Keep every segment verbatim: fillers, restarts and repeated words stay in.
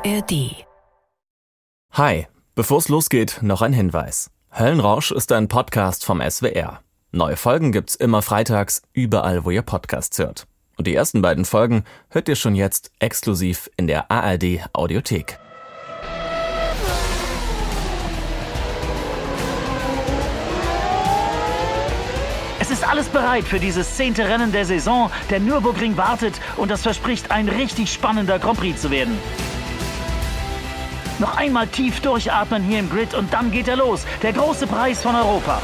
R D. Hi, bevor es losgeht, noch ein Hinweis. Höllenrausch ist ein Podcast vom S W R. Neue Folgen gibt's immer freitags, überall wo ihr Podcasts hört. Und die ersten beiden Folgen hört ihr schon jetzt exklusiv in der A R D Audiothek. Es ist alles bereit für dieses zehnte Rennen der Saison. Der Nürburgring wartet und das verspricht ein richtig spannender Grand Prix zu werden. Noch einmal tief durchatmen hier im Grid und dann geht er los. Der große Preis von Europa.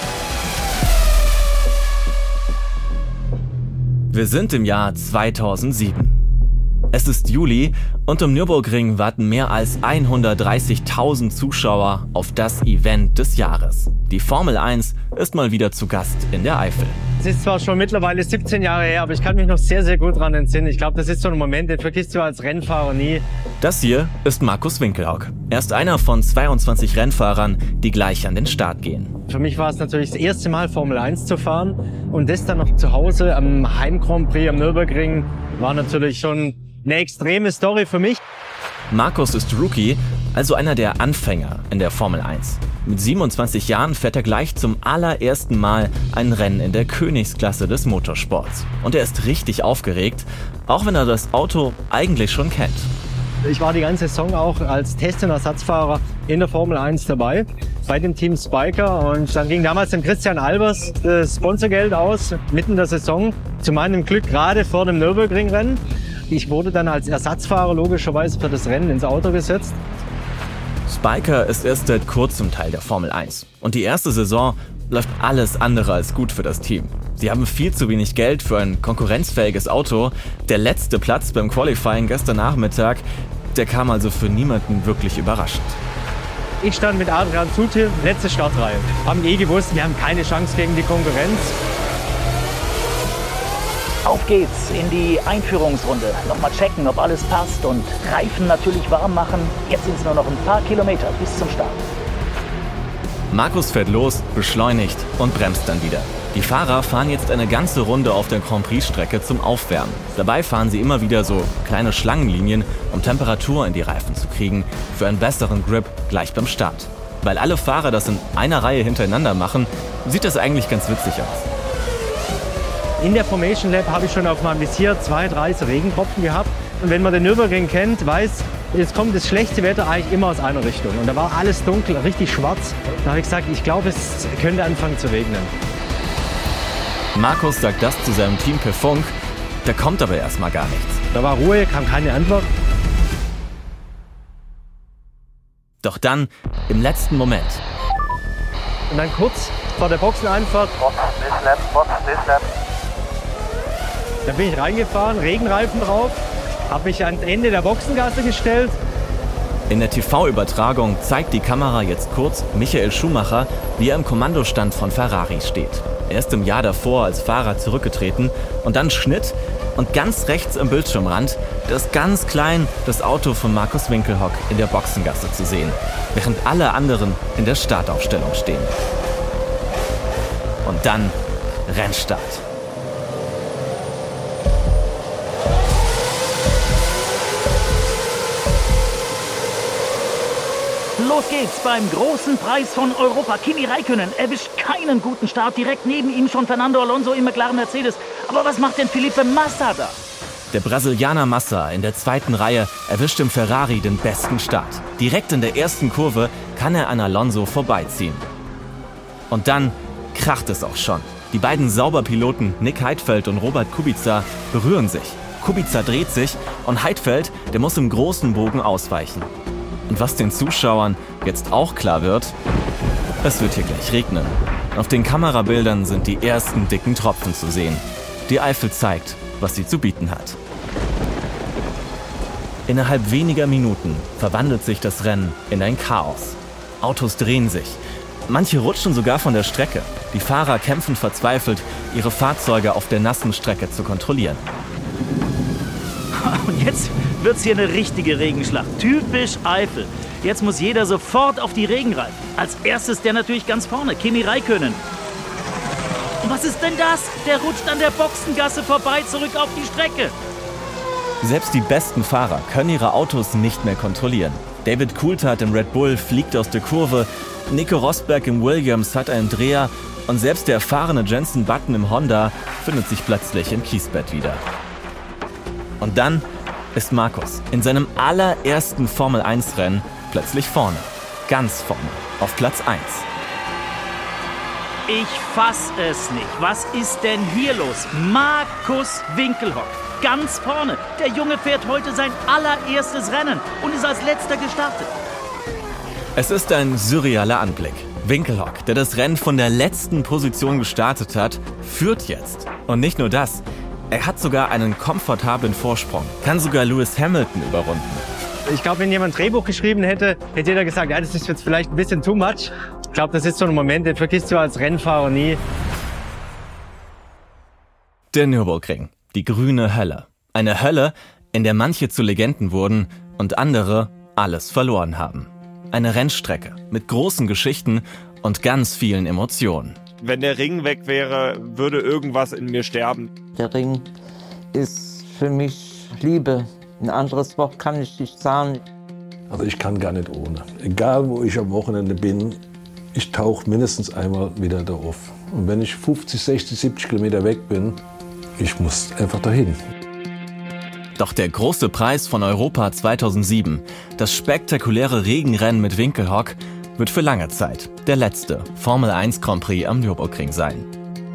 Wir sind im Jahr zweitausendsieben. Es ist Juli und im Nürburgring warten mehr als hundertdreißigtausend Zuschauer auf das Event des Jahres. Die Formel eins ist mal wieder zu Gast in der Eifel. Es ist zwar schon mittlerweile siebzehn Jahre her, aber ich kann mich noch sehr, sehr gut daran entsinnen. Ich glaube, das ist so ein Moment, den vergisst du als Rennfahrer nie. Das hier ist Markus Winkelhock. Er ist einer von zweiundzwanzig Rennfahrern, die gleich an den Start gehen. Für mich war es natürlich das erste Mal Formel eins zu fahren und das dann noch zu Hause am Heim-Grand Prix am Nürburgring war natürlich schon eine extreme Story für mich. Markus ist Rookie, also einer der Anfänger in der Formel eins. Mit siebenundzwanzig Jahren fährt er gleich zum allerersten Mal ein Rennen in der Königsklasse des Motorsports. Und er ist richtig aufgeregt, auch wenn er das Auto eigentlich schon kennt. Ich war die ganze Saison auch als Test- und Ersatzfahrer in der Formel eins dabei, bei dem Team Spyker. Und dann ging damals dem Christian Albers das Sponsorgeld aus, mitten in der Saison. Zu meinem Glück gerade vor dem Nürburgring-Rennen. Ich wurde dann als Ersatzfahrer logischerweise für das Rennen ins Auto gesetzt. Spyker ist erst seit kurzem Teil der Formel eins. Und die erste Saison läuft alles andere als gut für das Team. Sie haben viel zu wenig Geld für ein konkurrenzfähiges Auto. Der letzte Platz beim Qualifying gestern Nachmittag, der kam also für niemanden wirklich überraschend. Ich stand mit Adrian Sutil, letzte Startreihe. Haben eh gewusst, wir haben keine Chance gegen die Konkurrenz. Auf geht's in die Einführungsrunde. Nochmal checken, ob alles passt und Reifen natürlich warm machen. Jetzt sind es nur noch ein paar Kilometer bis zum Start. Markus fährt los, beschleunigt und bremst dann wieder. Die Fahrer fahren jetzt eine ganze Runde auf der Grand Prix-Strecke zum Aufwärmen. Dabei fahren sie immer wieder so kleine Schlangenlinien, um Temperatur in die Reifen zu kriegen, für einen besseren Grip gleich beim Start. Weil alle Fahrer das in einer Reihe hintereinander machen, sieht das eigentlich ganz witzig aus. In der Formation Lab habe ich schon auf meinem Visier zwei, drei so Regentropfen gehabt. Und wenn man den Nürburgring kennt, weiß, jetzt kommt das schlechte Wetter eigentlich immer aus einer Richtung. Und da war alles dunkel, richtig schwarz. Da habe ich gesagt, ich glaube, es könnte anfangen zu regnen. Markus sagt das zu seinem Team per Funk, da kommt aber erstmal gar nichts. Da war Ruhe, kam keine Antwort. Doch dann, im letzten Moment. Und dann kurz vor der Boxeneinfahrt. Da bin ich reingefahren, Regenreifen drauf, habe mich ans Ende der Boxengasse gestellt. In der T V-Übertragung zeigt die Kamera jetzt kurz Michael Schumacher, wie er im Kommandostand von Ferrari steht. Er ist im Jahr davor als Fahrer zurückgetreten und dann Schnitt und ganz rechts am Bildschirmrand, da ist ganz klein das Auto von Markus Winkelhock in der Boxengasse zu sehen, während alle anderen in der Startaufstellung stehen. Und dann Rennstart. Los geht's beim großen Preis von Europa. Kimi Räikkönen erwischt keinen guten Start. Direkt neben ihm schon Fernando Alonso im McLaren Mercedes. Aber was macht denn Felipe Massa da? Der Brasilianer Massa in der zweiten Reihe erwischt im Ferrari den besten Start. Direkt in der ersten Kurve kann er an Alonso vorbeiziehen. Und dann kracht es auch schon. Die beiden Sauberpiloten Nick Heidfeld und Robert Kubica berühren sich. Kubica dreht sich und Heidfeld, der muss im großen Bogen ausweichen. Und was den Zuschauern jetzt auch klar wird, es wird hier gleich regnen. Auf den Kamerabildern sind die ersten dicken Tropfen zu sehen. Die Eifel zeigt, was sie zu bieten hat. Innerhalb weniger Minuten verwandelt sich das Rennen in ein Chaos. Autos drehen sich. Manche rutschen sogar von der Strecke. Die Fahrer kämpfen verzweifelt, ihre Fahrzeuge auf der nassen Strecke zu kontrollieren. Und jetzt wird's hier eine richtige Regenschlacht. Typisch Eifel. Jetzt muss jeder sofort auf die Regenreifen. Als erstes der natürlich ganz vorne, Kimi Räikkönen. Und was ist denn das? Der rutscht an der Boxengasse vorbei zurück auf die Strecke. Selbst die besten Fahrer können ihre Autos nicht mehr kontrollieren. David Coulthard im Red Bull fliegt aus der Kurve, Nico Rosberg im Williams hat einen Dreher und selbst der erfahrene Jenson Button im Honda findet sich plötzlich im Kiesbett wieder. Und dann ist Markus in seinem allerersten Formel eins Rennen plötzlich vorne, ganz vorne, auf Platz eins. Ich fass es nicht. Was ist denn hier los? Markus Winkelhock, ganz vorne. Der Junge fährt heute sein allererstes Rennen und ist als letzter gestartet. Es ist ein surrealer Anblick. Winkelhock, der das Rennen von der letzten Position gestartet hat, führt jetzt. Und nicht nur das, er hat sogar einen komfortablen Vorsprung, kann sogar Lewis Hamilton überrunden. Ich glaube, wenn jemand ein Drehbuch geschrieben hätte, hätte jeder gesagt, ja, das ist jetzt vielleicht ein bisschen too much. Ich glaube, das ist so ein Moment, den vergisst du als Rennfahrer nie. Der Nürburgring, die grüne Hölle. Eine Hölle, in der manche zu Legenden wurden und andere alles verloren haben. Eine Rennstrecke mit großen Geschichten und ganz vielen Emotionen. Wenn der Ring weg wäre, würde irgendwas in mir sterben. Der Ring ist für mich Liebe. Ein anderes Wort kann ich nicht sagen. Also ich kann gar nicht ohne. Egal, wo ich am Wochenende bin, ich tauche mindestens einmal wieder da auf. Und wenn ich fünfzig, sechzig, siebzig Kilometer weg bin, ich muss einfach dahin. Doch der große Preis von Europa zweitausendsieben, das spektakuläre Regenrennen mit Winkelhock, wird für lange Zeit der letzte Formel eins Grand Prix am Nürburgring sein.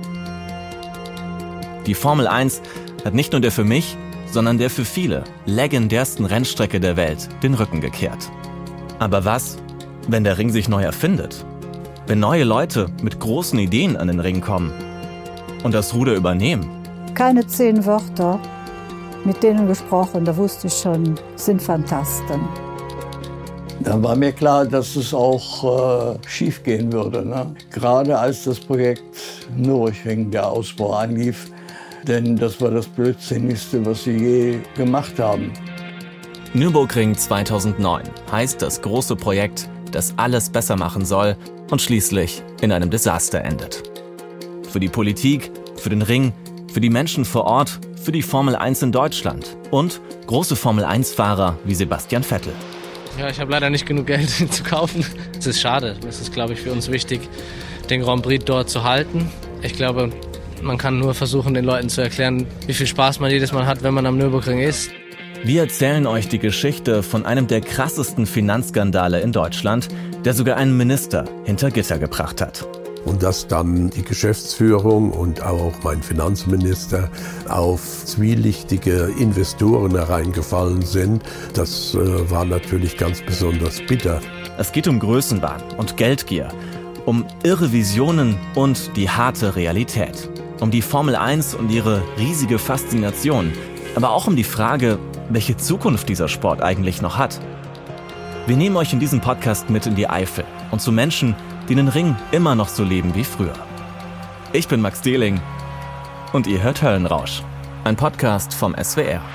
Die Formel eins hat nicht nur der für mich, sondern der für viele legendärsten Rennstrecke der Welt den Rücken gekehrt. Aber was, wenn der Ring sich neu erfindet? Wenn neue Leute mit großen Ideen an den Ring kommen und das Ruder übernehmen? Keine zehn Wörter, mit denen gesprochen, da wusste ich schon, sind Phantasten. Dann war mir klar, dass es auch äh, schief gehen würde. Ne? Gerade als das Projekt Nürburgring, der Ausbau, anlief. Denn das war das Blödsinnigste, was sie je gemacht haben. Nürburgring zweitausendneun heißt das große Projekt, das alles besser machen soll und schließlich in einem Desaster endet. Für die Politik, für den Ring, für die Menschen vor Ort, für die Formel eins in Deutschland und große Formel eins Fahrer wie Sebastian Vettel. Ja, ich habe leider nicht genug Geld zu kaufen. Es ist schade. Es ist, glaube ich, für uns wichtig, den Grand Prix dort zu halten. Ich glaube, man kann nur versuchen, den Leuten zu erklären, wie viel Spaß man jedes Mal hat, wenn man am Nürburgring ist. Wir erzählen euch die Geschichte von einem der krassesten Finanzskandale in Deutschland, der sogar einen Minister hinter Gitter gebracht hat. Und dass dann die Geschäftsführung und auch mein Finanzminister auf zwielichtige Investoren hereingefallen sind, das äh, war natürlich ganz besonders bitter. Es geht um Größenwahn und Geldgier, um irre Visionen und die harte Realität. Um die Formel eins und ihre riesige Faszination, aber auch um die Frage, welche Zukunft dieser Sport eigentlich noch hat. Wir nehmen euch in diesem Podcast mit in die Eifel und zu Menschen, die den Ring immer noch so leben wie früher. Ich bin Max Dehling und ihr hört Höllenrausch, ein Podcast vom S W R.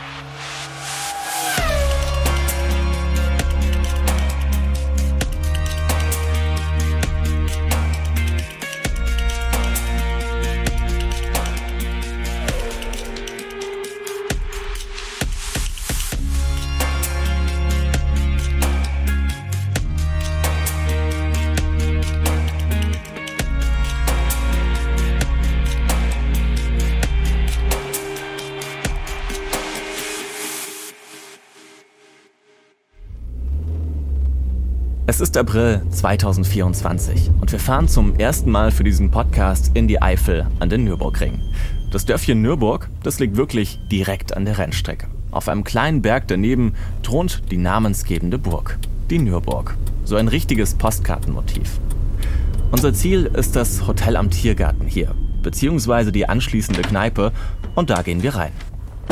Es ist April zweitausendvierundzwanzig und wir fahren zum ersten Mal für diesen Podcast in die Eifel an den Nürburgring. Das Dörfchen Nürburg, das liegt wirklich direkt an der Rennstrecke. Auf einem kleinen Berg daneben thront die namensgebende Burg, die Nürburg. So ein richtiges Postkartenmotiv. Unser Ziel ist das Hotel am Tiergarten hier, beziehungsweise die anschließende Kneipe, und da gehen wir rein.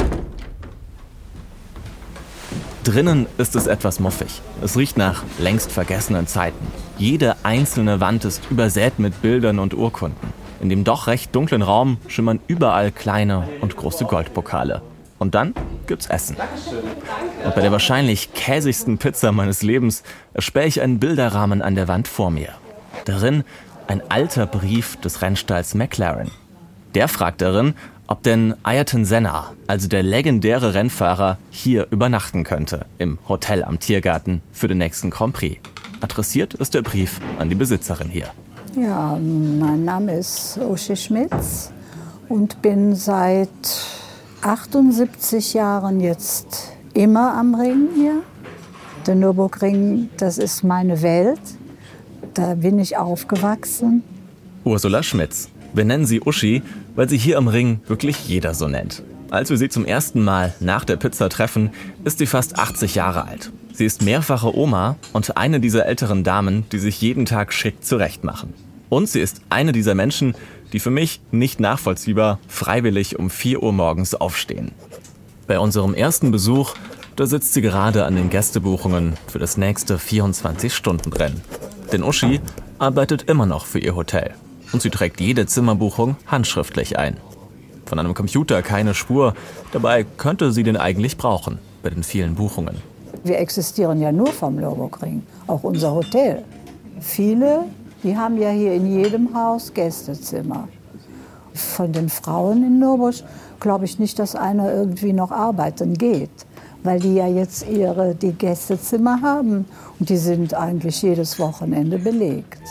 Drinnen ist es etwas muffig. Es riecht nach längst vergessenen Zeiten. Jede einzelne Wand ist übersät mit Bildern und Urkunden. In dem doch recht dunklen Raum schimmern überall kleine und große Goldpokale. Und dann gibt's Essen. Und bei der wahrscheinlich käsigsten Pizza meines Lebens erspähe ich einen Bilderrahmen an der Wand vor mir. Darin ein alter Brief des Rennstalls McLaren. Der fragt darin, ob denn Ayrton Senna, also der legendäre Rennfahrer, hier übernachten könnte, im Hotel am Tiergarten für den nächsten Grand Prix. Adressiert ist der Brief an die Besitzerin hier. Ja, mein Name ist Uschi Schmitz und bin seit achtundsiebzig Jahren jetzt immer am Ring hier. Der Nürburgring, das ist meine Welt. Da bin ich aufgewachsen. Ursula Schmitz. Wir nennen sie Uschi, weil sie hier am Ring wirklich jeder so nennt. Als wir sie zum ersten Mal nach der Pizza treffen, ist sie fast achtzig Jahre alt. Sie ist mehrfache Oma und eine dieser älteren Damen, die sich jeden Tag schick zurechtmachen. Und sie ist eine dieser Menschen, die für mich nicht nachvollziehbar freiwillig um vier Uhr morgens aufstehen. Bei unserem ersten Besuch, da sitzt sie gerade an den Gästebuchungen für das nächste vierundzwanzig-Stunden-Rennen. Denn Uschi arbeitet immer noch für ihr Hotel. Und sie trägt jede Zimmerbuchung handschriftlich ein. Von einem Computer keine Spur, dabei könnte sie den eigentlich brauchen, bei den vielen Buchungen. Wir existieren ja nur vom Nürburgring, auch unser Hotel. Viele, die haben ja hier in jedem Haus Gästezimmer. Von den Frauen in Nürburg glaube ich nicht, dass einer irgendwie noch arbeiten geht, weil die ja jetzt ihre die Gästezimmer haben und die sind eigentlich jedes Wochenende belegt.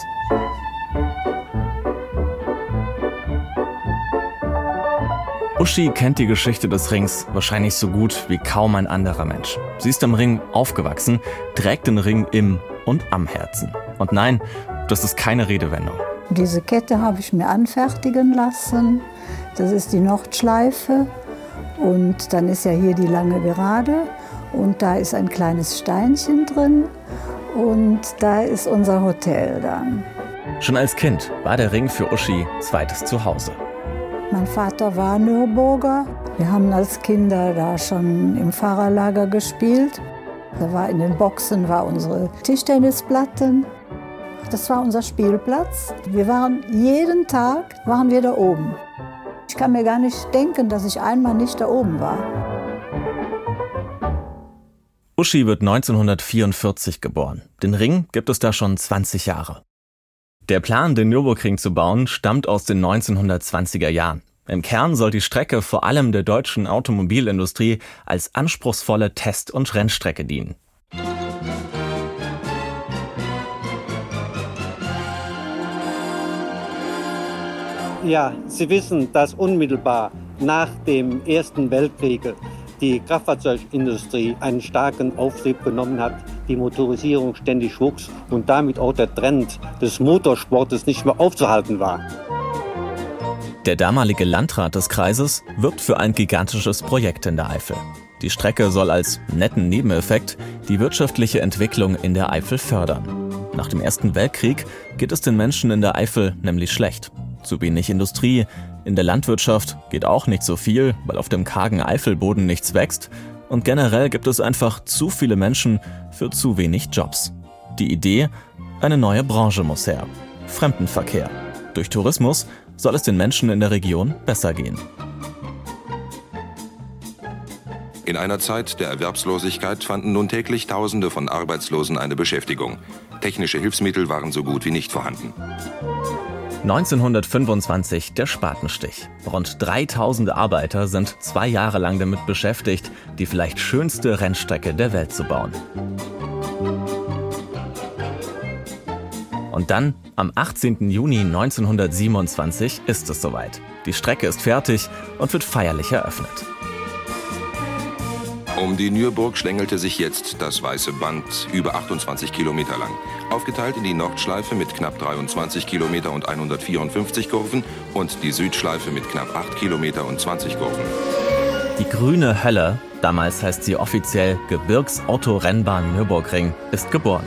Uschi kennt die Geschichte des Rings wahrscheinlich so gut wie kaum ein anderer Mensch. Sie ist am Ring aufgewachsen, trägt den Ring im und am Herzen. Und nein, das ist keine Redewendung. Diese Kette habe ich mir anfertigen lassen. Das ist die Nordschleife. Und dann ist ja hier die lange Gerade. Und da ist ein kleines Steinchen drin. Und da ist unser Hotel dann. Schon als Kind war der Ring für Uschi zweites Zuhause. Mein Vater war Nürburger. Wir haben als Kinder da schon im Fahrerlager gespielt. Da war in den Boxen war unsere Tischtennisplatten. Das war unser Spielplatz. Wir waren jeden Tag waren wir da oben. Ich kann mir gar nicht denken, dass ich einmal nicht da oben war. Uschi wird neunzehnhundertvierundvierzig geboren. Den Ring gibt es da schon zwanzig Jahre. Der Plan, den Nürburgring zu bauen, stammt aus den neunzehnhundertzwanziger Jahren. Im Kern soll die Strecke vor allem der deutschen Automobilindustrie als anspruchsvolle Test- und Rennstrecke dienen. Ja, Sie wissen, dass unmittelbar nach dem Ersten Weltkrieg die Kraftfahrzeugindustrie einen starken Auftrieb genommen hat, die Motorisierung ständig wuchs und damit auch der Trend des Motorsportes nicht mehr aufzuhalten war. Der damalige Landrat des Kreises wirbt für ein gigantisches Projekt in der Eifel. Die Strecke soll als netten Nebeneffekt die wirtschaftliche Entwicklung in der Eifel fördern. Nach dem Ersten Weltkrieg geht es den Menschen in der Eifel nämlich schlecht. Zu wenig Industrie, in der Landwirtschaft geht auch nicht so viel, weil auf dem kargen Eifelboden nichts wächst. Und generell gibt es einfach zu viele Menschen für zu wenig Jobs. Die Idee? Eine neue Branche muss her. Fremdenverkehr. Durch Tourismus soll es den Menschen in der Region besser gehen. In einer Zeit der Erwerbslosigkeit fanden nun täglich Tausende von Arbeitslosen eine Beschäftigung. Technische Hilfsmittel waren so gut wie nicht vorhanden. neunzehnhundertfünfundzwanzig der Spatenstich. Rund dreitausend Arbeiter sind zwei Jahre lang damit beschäftigt, die vielleicht schönste Rennstrecke der Welt zu bauen. Und dann, am achtzehnten Juni neunzehnhundertsiebenundzwanzig, ist es soweit. Die Strecke ist fertig und wird feierlich eröffnet. Um die Nürburg schlängelte sich jetzt das weiße Band über achtundzwanzig Kilometer lang. Aufgeteilt in die Nordschleife mit knapp dreiundzwanzig Kilometer und hundertvierundfünfzig Kurven und die Südschleife mit knapp acht Kilometer und zwanzig Kurven. Die grüne Hölle, damals heißt sie offiziell Gebirgsautorennbahn Nürburgring, ist geboren.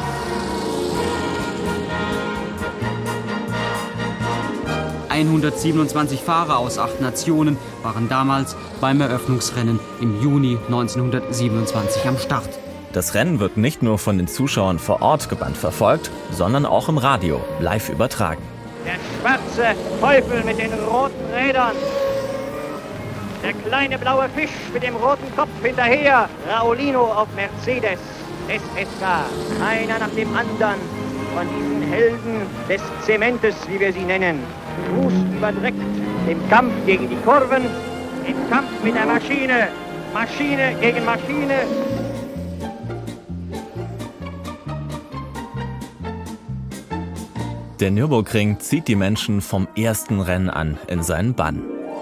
hundertsiebenundzwanzig Fahrer aus acht Nationen waren damals beim Eröffnungsrennen im Juni neunzehnhundertsiebenundzwanzig am Start. Das Rennen wird nicht nur von den Zuschauern vor Ort gebannt verfolgt, sondern auch im Radio live übertragen. Der schwarze Teufel mit den roten Rädern. Der kleine blaue Fisch mit dem roten Kopf hinterher. Raulino auf Mercedes. S S K. Einer nach dem anderen von diesen Helden des Zementes, wie wir sie nennen. Ruß überdreckt, Im Kampf gegen die Kurven, im Kampf mit der Maschine, Maschine gegen Maschine. Der Nürburgring zieht die Menschen vom ersten Rennen an in seinen Bann.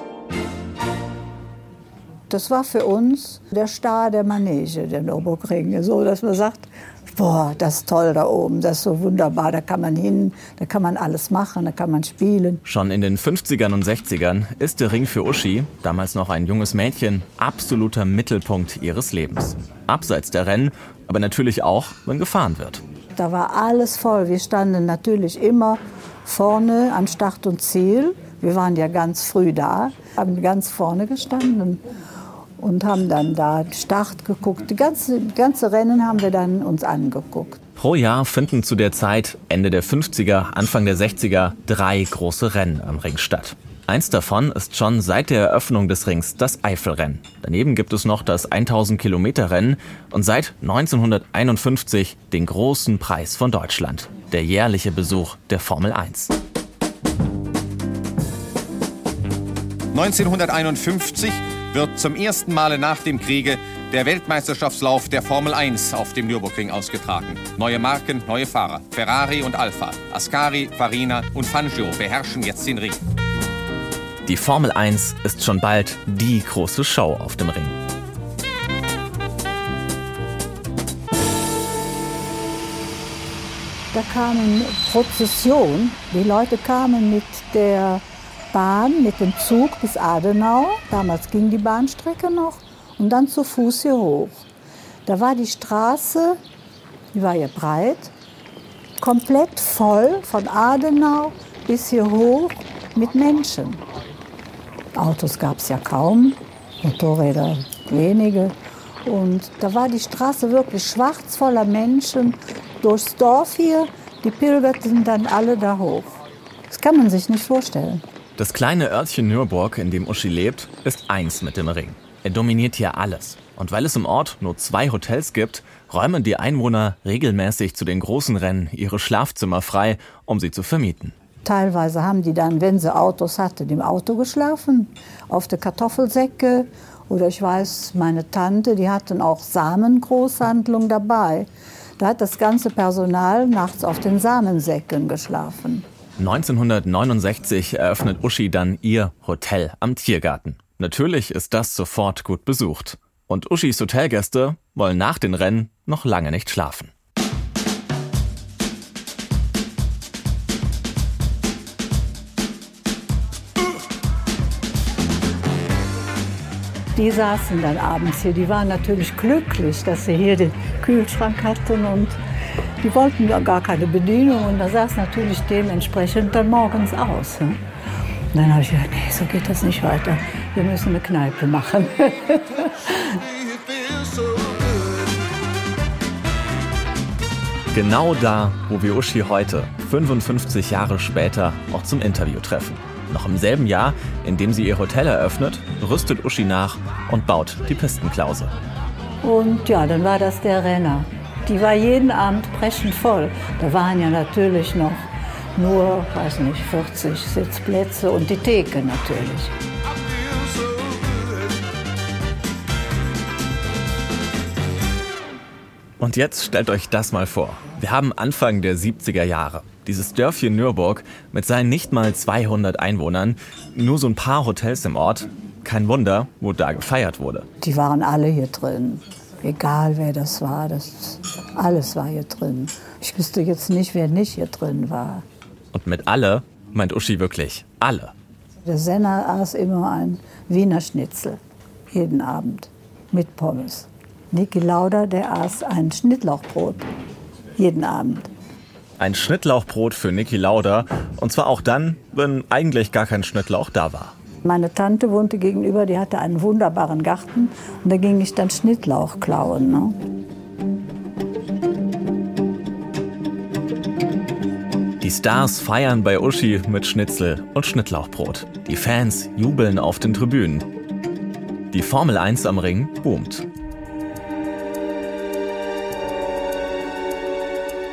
Das war für uns der Star der Manege, der Nürburgring. So, dass man sagt, boah, das ist toll da oben, das ist so wunderbar, da kann man hin, da kann man alles machen, da kann man spielen. Schon in den fünfzigern und sechzigern ist der Ring für Uschi, damals noch ein junges Mädchen, absoluter Mittelpunkt ihres Lebens. Abseits der Rennen, aber natürlich auch, wenn gefahren wird. Da war alles voll. Wir standen natürlich immer vorne an Start und Ziel. Wir waren ja ganz früh da, haben ganz vorne gestanden und haben dann da Start geguckt. Die ganze, ganze Rennen haben wir dann uns angeguckt. Pro Jahr finden zu der Zeit, Ende der fünfziger, Anfang der sechziger, drei große Rennen am Ring statt. Eins davon ist schon seit der Eröffnung des Rings das Eifelrennen. Daneben gibt es noch das tausend Kilometer Rennen und seit neunzehnhunderteinundfünfzig den großen Preis von Deutschland, der jährliche Besuch der Formel eins. neunzehnhunderteinundfünfzig wird zum ersten Male nach dem Kriege der Weltmeisterschaftslauf der Formel eins auf dem Nürburgring ausgetragen. Neue Marken, neue Fahrer. Ferrari und Alfa, Ascari, Farina und Fangio beherrschen jetzt den Ring. Die Formel eins ist schon bald die große Show auf dem Ring. Da kamen Prozession. Die Leute kamen mit der Bahn, mit dem Zug bis Adenau. Damals ging die Bahnstrecke noch. Und dann zu Fuß hier hoch. Da war die Straße, die war ja breit, komplett voll von Adenau bis hier hoch mit Menschen. Autos gab es ja kaum, Motorräder wenige. Und da war die Straße wirklich schwarz voller Menschen durchs Dorf hier. Die pilgerten dann alle da hoch. Das kann man sich nicht vorstellen. Das kleine Örtchen Nürburg, in dem Uschi lebt, ist eins mit dem Ring. Er dominiert hier alles. Und weil es im Ort nur zwei Hotels gibt, räumen die Einwohner regelmäßig zu den großen Rennen ihre Schlafzimmer frei, um sie zu vermieten. Teilweise haben die dann, wenn sie Autos hatten, im Auto geschlafen, auf der Kartoffelsäcke. Oder ich weiß, meine Tante, die hatten auch Samengroßhandlung dabei. Da hat das ganze Personal nachts auf den Samensäcken geschlafen. neunzehnhundertneunundsechzig eröffnet Uschi dann ihr Hotel am Tiergarten. Natürlich ist das sofort gut besucht. Und Uschis Hotelgäste wollen nach den Rennen noch lange nicht schlafen. Die saßen dann abends hier, die waren natürlich glücklich, dass sie hier den Kühlschrank hatten und die wollten ja gar keine Bedienung und da sah es natürlich dementsprechend dann morgens aus. Ne? Und dann habe ich gedacht, nee, so geht das nicht weiter, wir müssen eine Kneipe machen. Genau da, wo wir Uschi heute, fünfundfünfzig Jahre später, auch zum Interview treffen. Noch im selben Jahr, in dem sie ihr Hotel eröffnet, rüstet Uschi nach und baut die Pistenklause. Und ja, dann war das der Renner. Die war jeden Abend brechend voll. Da waren ja natürlich noch nur, weiß nicht, vierzig Sitzplätze und die Theke natürlich. Und jetzt stellt euch das mal vor. Wir haben Anfang der siebziger Jahre. Dieses Dörfchen Nürburg mit seinen nicht mal zweihundert Einwohnern, nur so ein paar Hotels im Ort. Kein Wunder, wo da gefeiert wurde. Die waren alle hier drin. Egal wer das war, das, alles war hier drin. Ich wüsste jetzt nicht, wer nicht hier drin war. Und mit alle meint Uschi wirklich alle. Der Senner aß immer ein Wiener Schnitzel, jeden Abend, mit Pommes. Niki Lauda, der aß ein Schnittlauchbrot, jeden Abend. Ein Schnittlauchbrot für Niki Lauda, und zwar auch dann, wenn eigentlich gar kein Schnittlauch da war. Meine Tante wohnte gegenüber, die hatte einen wunderbaren Garten und da ging ich dann Schnittlauch klauen. Ne? Die Stars feiern bei Uschi mit Schnitzel und Schnittlauchbrot. Die Fans jubeln auf den Tribünen. Die Formel eins am Ring boomt.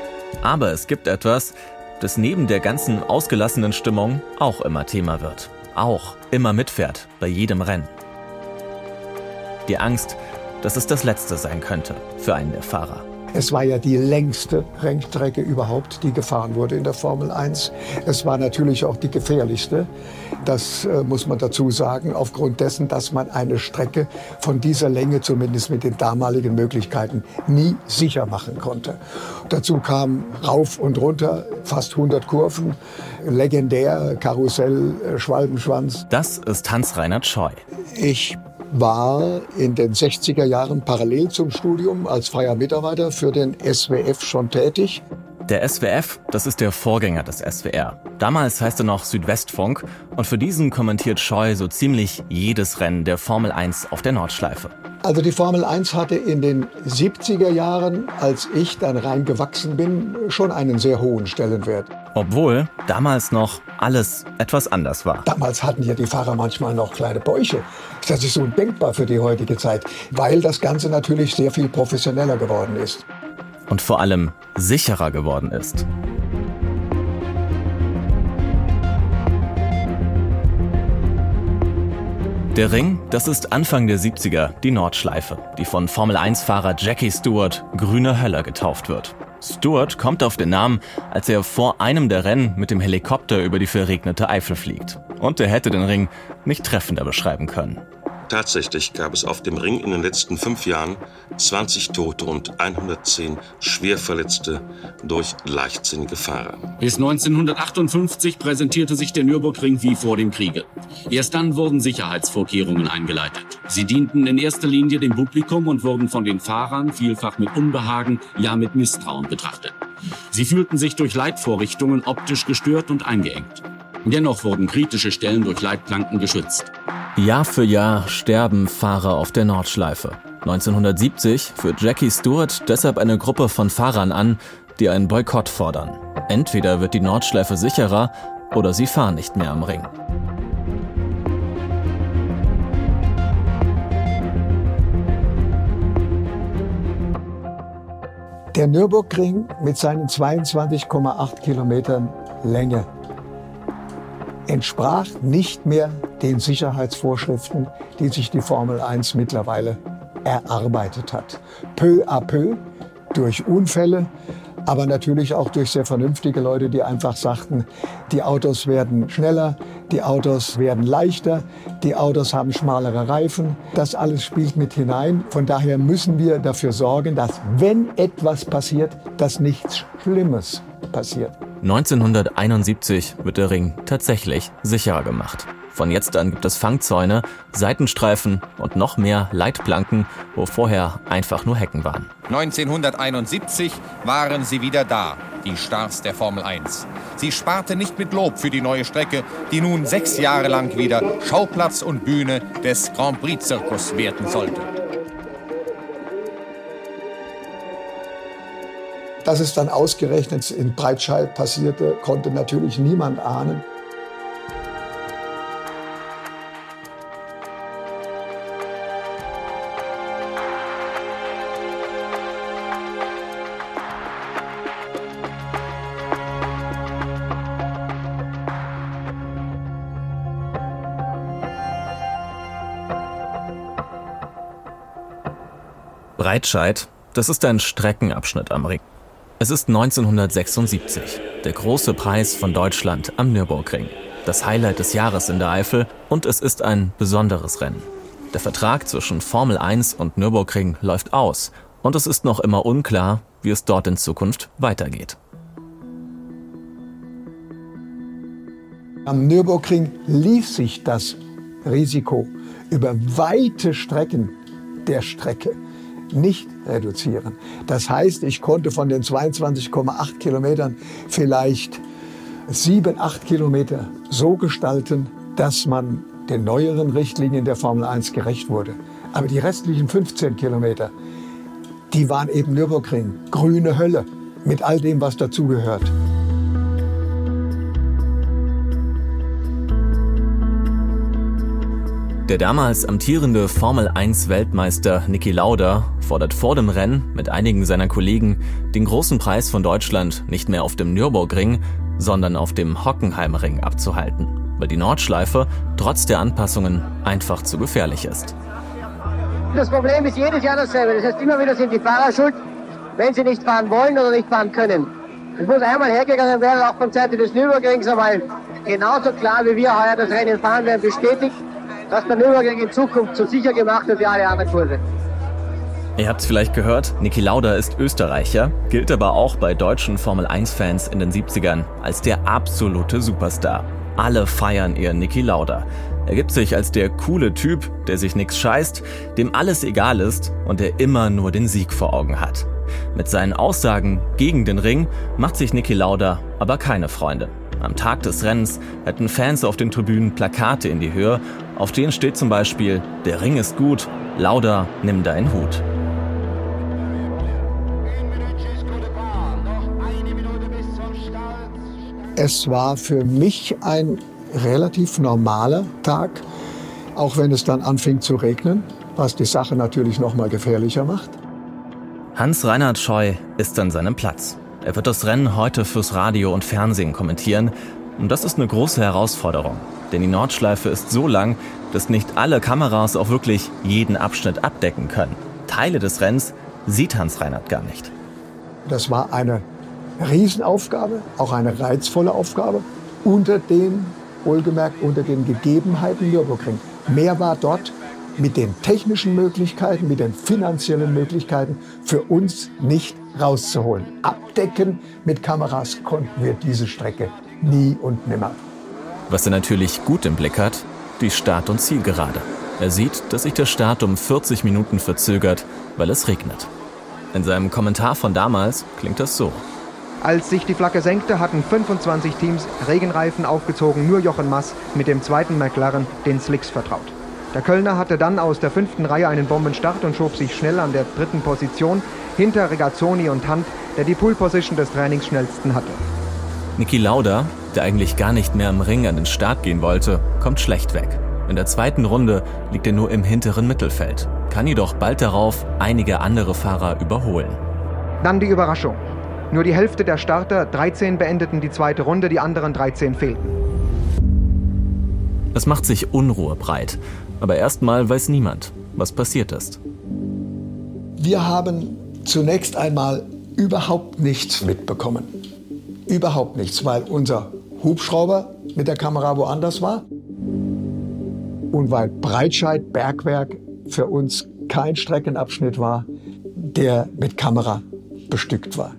Aber es gibt etwas, das neben der ganzen ausgelassenen Stimmung auch immer Thema wird. auch immer mitfährt bei jedem Rennen. Die Angst, dass es das Letzte sein könnte für einen der Fahrer. Es war ja die längste Rennstrecke überhaupt, die gefahren wurde in der Formel eins. Es war natürlich auch die gefährlichste. Das äh, muss man dazu sagen, aufgrund dessen, dass man eine Strecke von dieser Länge, zumindest mit den damaligen Möglichkeiten, nie sicher machen konnte. Dazu kam rauf und runter, fast hundert Kurven, legendär, Karussell, äh, Schwalbenschwanz. Das ist Hans-Reinhard Scheu. Ich war in den sechziger Jahren parallel zum Studium als freier Mitarbeiter für den S W F schon tätig. Der S W F, das ist der Vorgänger des S W R. Damals heißt er noch Südwestfunk und für diesen kommentiert Scheu so ziemlich jedes Rennen der Formel eins auf der Nordschleife. Also die Formel eins hatte in den siebziger Jahren, als ich dann reingewachsen bin, schon einen sehr hohen Stellenwert. Obwohl damals noch alles etwas anders war. Damals hatten ja die Fahrer manchmal noch kleine Bäuche. Das ist undenkbar für die heutige Zeit, weil das Ganze natürlich sehr viel professioneller geworden ist. Und vor allem sicherer geworden ist. Der Ring, das ist Anfang der siebziger die Nordschleife, die von Formel eins Fahrer Jackie Stewart Grüne Hölle getauft wird. Stewart kommt auf den Namen, als er vor einem der Rennen mit dem Helikopter über die verregnete Eifel fliegt. Und er hätte den Ring nicht treffender beschreiben können. Tatsächlich gab es auf dem Ring in den letzten fünf Jahren zwanzig Tote und hundertzehn Schwerverletzte durch leichtsinnige Fahrer. Bis neunzehnhundertachtundfünfzig präsentierte sich der Nürburgring wie vor dem Kriege. Erst dann wurden Sicherheitsvorkehrungen eingeleitet. Sie dienten in erster Linie dem Publikum und wurden von den Fahrern vielfach mit Unbehagen, ja mit Misstrauen betrachtet. Sie fühlten sich durch Leitvorrichtungen optisch gestört und eingeengt. Dennoch wurden kritische Stellen durch Leitplanken geschützt. Jahr für Jahr sterben Fahrer auf der Nordschleife. neunzehnhundertsiebzig führt Jackie Stewart deshalb eine Gruppe von Fahrern an, die einen Boykott fordern. Entweder wird die Nordschleife sicherer oder sie fahren nicht mehr am Ring. Der Nürburgring mit seinen zweiundzwanzig Komma acht Kilometern Länge entsprach nicht mehr den Sicherheitsvorschriften, die sich die Formel eins mittlerweile erarbeitet hat. Peu à peu, durch Unfälle, aber natürlich auch durch sehr vernünftige Leute, die einfach sagten, die Autos werden schneller, die Autos werden leichter, die Autos haben schmalere Reifen. Das alles spielt mit hinein. Von daher müssen wir dafür sorgen, dass, wenn etwas passiert, dass nichts Schlimmes passiert. neunzehnhunderteinundsiebzig wird der Ring tatsächlich sicherer gemacht. Von jetzt an gibt es Fangzäune, Seitenstreifen und noch mehr Leitplanken, wo vorher einfach nur Hecken waren. neunzehnhunderteinundsiebzig waren sie wieder da, die Stars der Formel eins. Sie sparte nicht mit Lob für die neue Strecke, die nun sechs Jahre lang wieder Schauplatz und Bühne des Grand Prix-Zirkus werden sollte. Dass es dann ausgerechnet in Breitscheid passierte, konnte natürlich niemand ahnen. Breitscheid, das ist ein Streckenabschnitt am Ring. Es ist neunzehnhundertsechsundsiebzig, der große Preis von Deutschland am Nürburgring. Das Highlight des Jahres in der Eifel und es ist ein besonderes Rennen. Der Vertrag zwischen Formel eins und Nürburgring läuft aus und es ist noch immer unklar, wie es dort in Zukunft weitergeht. Am Nürburgring ließ sich das Risiko über weite Strecken der Strecke nicht reduzieren. Das heißt, ich konnte von den zweiundzwanzig Komma acht Kilometern vielleicht sieben, acht Kilometer so gestalten, dass man den neueren Richtlinien der Formel eins gerecht wurde. Aber die restlichen fünfzehn Kilometer, die waren eben Nürburgring, grüne Hölle, mit all dem, was dazugehört. Der damals amtierende Formel eins Weltmeister Niki Lauda fordert vor dem Rennen mit einigen seiner Kollegen den großen Preis von Deutschland nicht mehr auf dem Nürburgring, sondern auf dem Hockenheimring abzuhalten. weil die Nordschleife trotz der Anpassungen einfach zu gefährlich ist. Das Problem ist jedes Jahr dasselbe. Das heißt, immer wieder sind die Fahrer schuld, wenn sie nicht fahren wollen oder nicht fahren können. Es muss einmal hergegangen werden, auch von Seite des Nürburgrings, weil genauso klar wie wir heuer das Rennen fahren werden, bestätigt, dass der Nürburgring in Zukunft so sicher gemacht wird wie alle anderen Kurse. Ihr habt es vielleicht gehört, Niki Lauda ist Österreicher, gilt aber auch bei deutschen Formel eins Fans in den siebzigern als der absolute Superstar. Alle feiern ihren Niki Lauda. Er gibt sich als der coole Typ, der sich nichts scheißt, dem alles egal ist und der immer nur den Sieg vor Augen hat. Mit seinen Aussagen gegen den Ring macht sich Niki Lauda aber keine Freunde. Am Tag des Rennens hätten Fans auf den Tribünen Plakate in die Höhe, auf denen steht zum Beispiel: Der Ring ist gut, Lauda, nimm deinen Hut. Es war für mich ein relativ normaler Tag, auch wenn es dann anfing zu regnen, was die Sache natürlich noch mal gefährlicher macht. Hans-Reinhard Scheu ist an seinem Platz. Er wird das Rennen heute fürs Radio und Fernsehen kommentieren. Und das ist eine große Herausforderung. Denn die Nordschleife ist so lang, dass nicht alle Kameras auch wirklich jeden Abschnitt abdecken können. Teile des Rennens sieht Hans-Reinhard gar nicht. Das war eine Riesenaufgabe, auch eine reizvolle Aufgabe, unter den, wohlgemerkt, unter den Gegebenheiten Nürburgring. Mehr war dort mit den technischen Möglichkeiten, mit den finanziellen Möglichkeiten für uns nicht rauszuholen. Abdecken mit Kameras konnten wir diese Strecke nie und nimmer. Was er natürlich gut im Blick hat, die Start- und Zielgerade. Er sieht, dass sich der Start um vierzig Minuten verzögert, weil es regnet. In seinem Kommentar von damals klingt das so. Als sich die Flagge senkte, hatten fünfundzwanzig Teams Regenreifen aufgezogen, nur Jochen Mass mit dem zweiten McLaren den Slicks vertraut. Der Kölner hatte dann aus der fünften Reihe einen Bombenstart und schob sich schnell an der dritten Position hinter Regazzoni und Hunt, der die Pole-Position des Trainings schnellsten hatte. Niki Lauda, der eigentlich gar nicht mehr im Ring an den Start gehen wollte, kommt schlecht weg. In der zweiten Runde liegt er nur im hinteren Mittelfeld, kann jedoch bald darauf einige andere Fahrer überholen. Dann die Überraschung. Nur die Hälfte der Starter, dreizehn, beendeten die zweite Runde, die anderen dreizehn fehlten. Es macht sich Unruhe breit, aber erstmal weiß niemand, was passiert ist. Wir haben zunächst einmal überhaupt nichts mitbekommen. Überhaupt nichts, weil unser Hubschrauber mit der Kamera woanders war und weil Breitscheid-Bergwerk für uns kein Streckenabschnitt war, der mit Kamera bestückt war.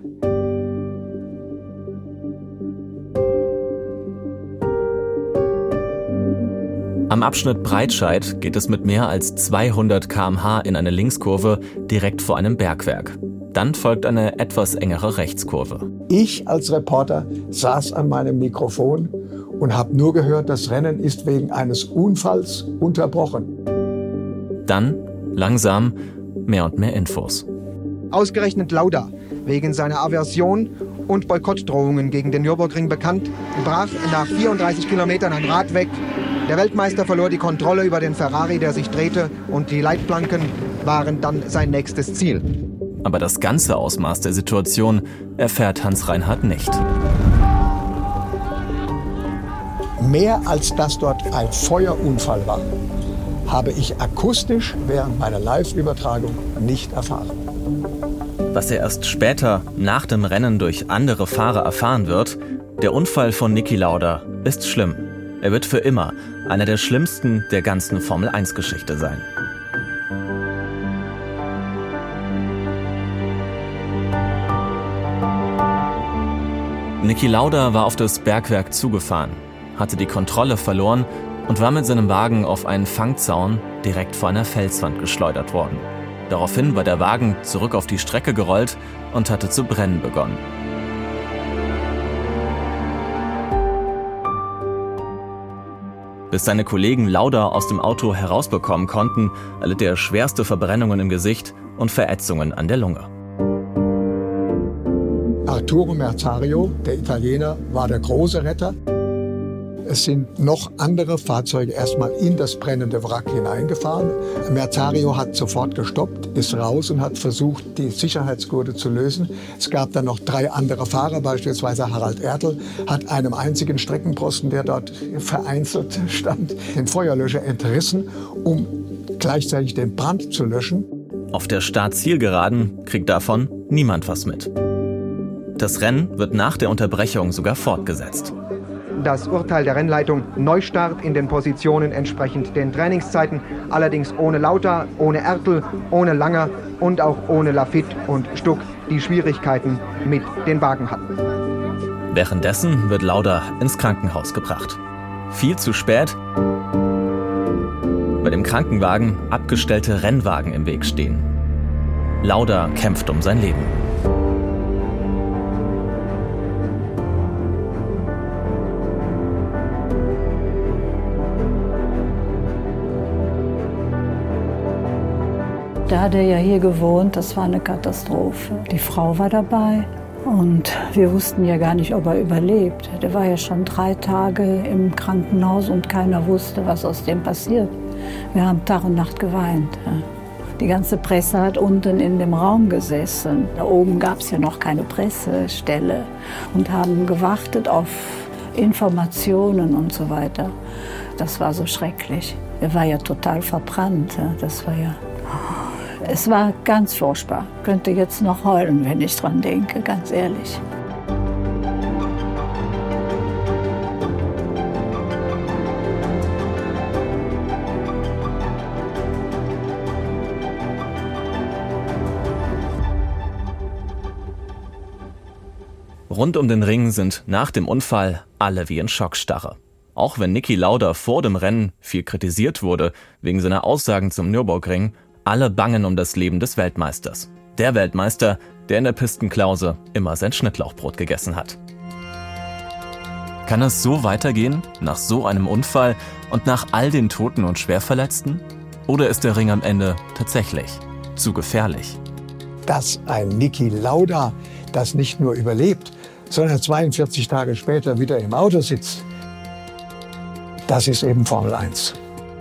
Am Abschnitt Breitscheid geht es mit mehr als zweihundert Kilometer pro Stunde in eine Linkskurve direkt vor einem Bergwerk. Dann folgt eine etwas engere Rechtskurve. Ich als Reporter saß an meinem Mikrofon und habe nur gehört, das Rennen ist wegen eines Unfalls unterbrochen. Dann, langsam, mehr und mehr Infos. Ausgerechnet Lauda, wegen seiner Aversion und Boykottdrohungen gegen den Nürburgring bekannt, brach nach vierunddreißig Kilometern ein Rad weg. Der Weltmeister verlor die Kontrolle über den Ferrari, der sich drehte, und die Leitplanken waren dann sein nächstes Ziel. Aber das ganze Ausmaß der Situation erfährt Hans-Reinhard nicht. Mehr als dass dort ein Feuerunfall war, habe ich akustisch während meiner Live-Übertragung nicht erfahren. Was er erst später nach dem Rennen durch andere Fahrer erfahren wird, der Unfall von Niki Lauda ist schlimm. Er wird für immer einer der schlimmsten der ganzen Formel eins Geschichte sein. Niki Lauda war auf das Bergwerk zugefahren, hatte die Kontrolle verloren und war mit seinem Wagen auf einen Fangzaun direkt vor einer Felswand geschleudert worden. Daraufhin war der Wagen zurück auf die Strecke gerollt und hatte zu brennen begonnen. Bis seine Kollegen Lauda aus dem Auto herausbekommen konnten, erlitt er schwerste Verbrennungen im Gesicht und Verätzungen an der Lunge. Arturo Merzario, der Italiener, war der große Retter. Es sind noch andere Fahrzeuge erstmal in das brennende Wrack hineingefahren. Merzario hat sofort gestoppt, ist raus und hat versucht, die Sicherheitsgurte zu lösen. Es gab dann noch drei andere Fahrer, beispielsweise Harald Ertl, hat einem einzigen Streckenposten, der dort vereinzelt stand, den Feuerlöscher entrissen, um gleichzeitig den Brand zu löschen. Auf der Start-Zielgeraden kriegt davon niemand was mit. Das Rennen wird nach der Unterbrechung sogar fortgesetzt. Das Urteil der Rennleitung: Neustart in den Positionen entsprechend den Trainingszeiten, allerdings ohne Lauter, ohne Ertl, ohne Langer und auch ohne Lafitte und Stuck, die Schwierigkeiten mit den Wagen hatten. Währenddessen wird Lauda ins Krankenhaus gebracht. Viel zu spät, weil dem Krankenwagen abgestellte Rennwagen im Weg stehen. Lauda kämpft um sein Leben. Da hat er ja hier gewohnt, das war eine Katastrophe. Die Frau war dabei und wir wussten ja gar nicht, ob er überlebt. Der war ja schon drei Tage im Krankenhaus und keiner wusste, was aus dem passiert. Wir haben Tag und Nacht geweint. Die ganze Presse hat unten in dem Raum gesessen. Da oben gab es ja noch keine Pressestelle und haben gewartet auf Informationen und so weiter. Das war so schrecklich. Er war ja total verbrannt. Das war ja... Es war ganz furchtbar. Ich könnte jetzt noch heulen, wenn ich dran denke, ganz ehrlich. Rund um den Ring sind nach dem Unfall alle wie in Schockstarre. Auch wenn Niki Lauda vor dem Rennen viel kritisiert wurde wegen seiner Aussagen zum Nürburgring, alle bangen um das Leben des Weltmeisters. Der Weltmeister, der in der Pistenklause immer sein Schnittlauchbrot gegessen hat. Kann es so weitergehen, nach so einem Unfall und nach all den Toten und Schwerverletzten? Oder ist der Ring am Ende tatsächlich zu gefährlich? Dass ein Niki Lauda das nicht nur überlebt, sondern zweiundvierzig Tage später wieder im Auto sitzt, das ist eben Formel eins.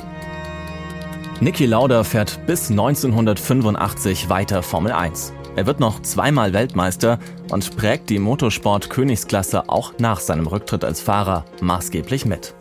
Niki Lauda fährt bis neunzehnhundertfünfundachtzig weiter Formel eins. Er wird noch zweimal Weltmeister und prägt die Motorsport-Königsklasse auch nach seinem Rücktritt als Fahrer maßgeblich mit.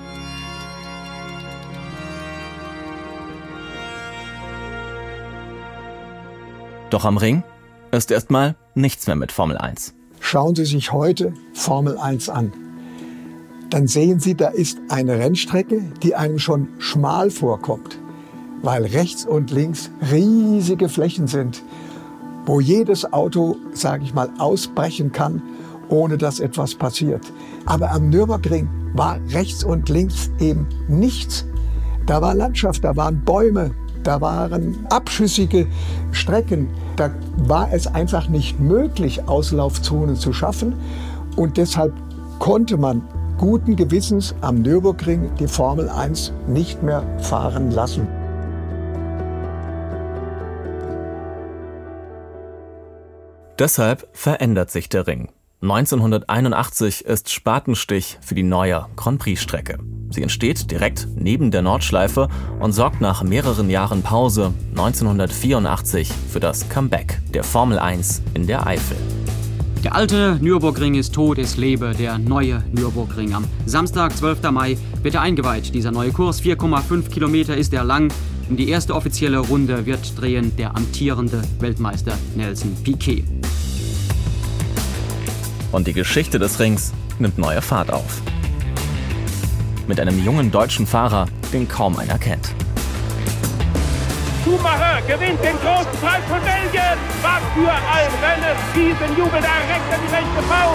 Doch am Ring ist erstmal nichts mehr mit Formel eins. Schauen Sie sich heute Formel eins an. Dann sehen Sie, da ist eine Rennstrecke, die einem schon schmal vorkommt, weil rechts und links riesige Flächen sind, wo jedes Auto, sage ich mal, ausbrechen kann, ohne dass etwas passiert. Aber am Nürburgring war rechts und links eben nichts. Da war Landschaft, da waren Bäume, da waren abschüssige Strecken. Da war es einfach nicht möglich, Auslaufzonen zu schaffen. Und deshalb konnte man guten Gewissens am Nürburgring die Formel eins nicht mehr fahren lassen. Deshalb verändert sich der Ring. neunzehnhunderteinundachtzig ist Spatenstich für die neue Grand Prix-Strecke. Sie entsteht direkt neben der Nordschleife und sorgt nach mehreren Jahren Pause neunzehnhundertvierundachtzig für das Comeback der Formel eins in der Eifel. Der alte Nürburgring ist tot, es lebe der neue Nürburgring. Am Samstag, zwölften Mai, wird er eingeweiht. Dieser neue Kurs, vier Komma fünf Kilometer, ist er lang. In die erste offizielle Runde wird drehen der amtierende Weltmeister Nelson Piquet. Und die Geschichte des Rings nimmt neue Fahrt auf. Mit einem jungen deutschen Fahrer, den kaum einer kennt. Schumacher gewinnt den großen Preis von Belgien. Was für ein Rennen. Diesen Jubel da rechts in die rechte Faust.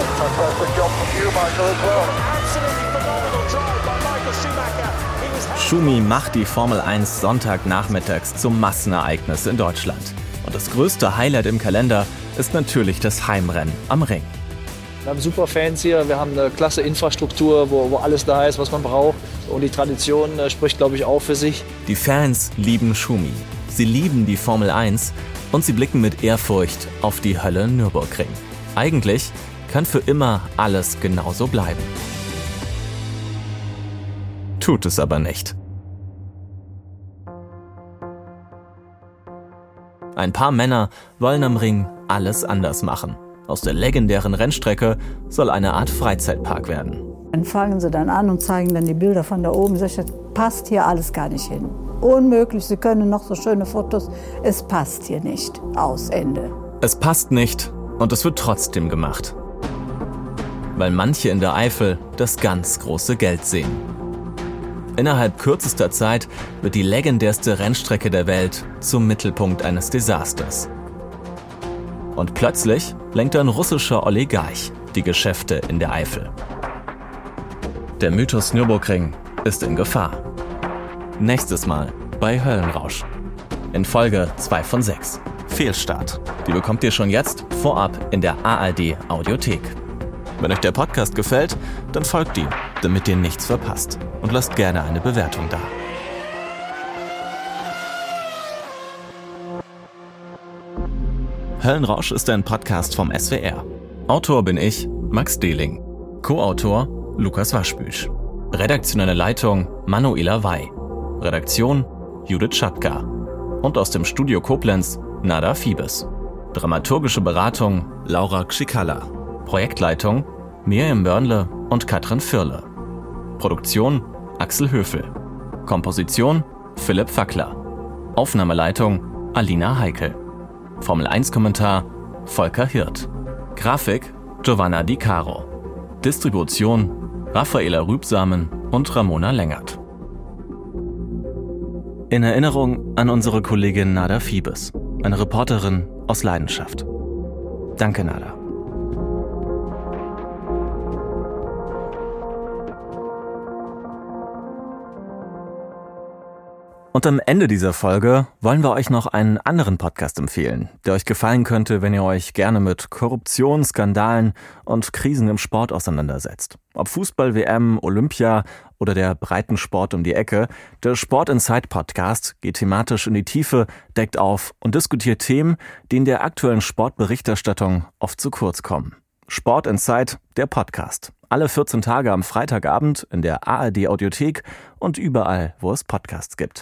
Schumi macht die Formel eins Sonntagnachmittags zum Massenereignis in Deutschland. Und das größte Highlight im Kalender ist natürlich das Heimrennen am Ring. Wir haben super Fans hier, wir haben eine klasse Infrastruktur, wo, wo alles da ist, was man braucht. Und die Tradition äh, spricht, glaube ich, auch für sich. Die Fans lieben Schumi. Sie lieben die Formel eins und sie blicken mit Ehrfurcht auf die Hölle Nürburgring. Eigentlich kann für immer alles genauso bleiben. tut es aber nicht. Ein paar Männer wollen am Ring alles anders machen. Aus der legendären Rennstrecke soll eine Art Freizeitpark werden. Dann fangen sie dann an und zeigen dann die Bilder von da oben. Sag ich, das passt hier alles gar nicht hin. Unmöglich, sie können noch so schöne Fotos. Es passt hier nicht. Aus, Ende. Es passt nicht und es wird trotzdem gemacht. Weil manche in der Eifel das ganz große Geld sehen. Innerhalb kürzester Zeit wird die legendärste Rennstrecke der Welt zum Mittelpunkt eines Desasters. Und plötzlich lenkt ein russischer Oligarch die Geschäfte in der Eifel. Der Mythos Nürburgring ist in Gefahr. Nächstes Mal bei Höllenrausch. In Folge zwei von sechs. Fehlstart. Die bekommt ihr schon jetzt vorab in der A R D Audiothek. Wenn euch der Podcast gefällt, dann folgt ihm, damit ihr nichts verpasst. Und lasst gerne eine Bewertung da. Höllenrausch ist ein Podcast vom S W R. Autor bin ich, Max Dehling. Co-Autor Lukas Waschbüsch. Redaktionelle Leitung Manuela Wey. Redaktion Judith Schapka. Und aus dem Studio Koblenz Nada Fiebes. Dramaturgische Beratung Laura Kschikalla. Projektleitung Miriam Börnle und Katrin Firle. Produktion Axel Höfel. Komposition Philipp Fackler. Aufnahmeleitung Alina Heikel. Formel eins Kommentar Volker Hirt. Grafik Giovanna Di Caro. Distribution Raffaela Rübsamen und Ramona Längert. In Erinnerung an unsere Kollegin Nada Fiebes, eine Reporterin aus Leidenschaft. Danke, Nada. Und am Ende dieser Folge wollen wir euch noch einen anderen Podcast empfehlen, der euch gefallen könnte, wenn ihr euch gerne mit Korruption, Skandalen und Krisen im Sport auseinandersetzt. Ob Fußball, W M, Olympia oder der Breitensport um die Ecke, der Sport Inside Podcast geht thematisch in die Tiefe, deckt auf und diskutiert Themen, die in der aktuellen Sportberichterstattung oft zu kurz kommen. Sport Inside, der Podcast. Alle vierzehn Tage am Freitagabend in der A R D Audiothek und überall, wo es Podcasts gibt.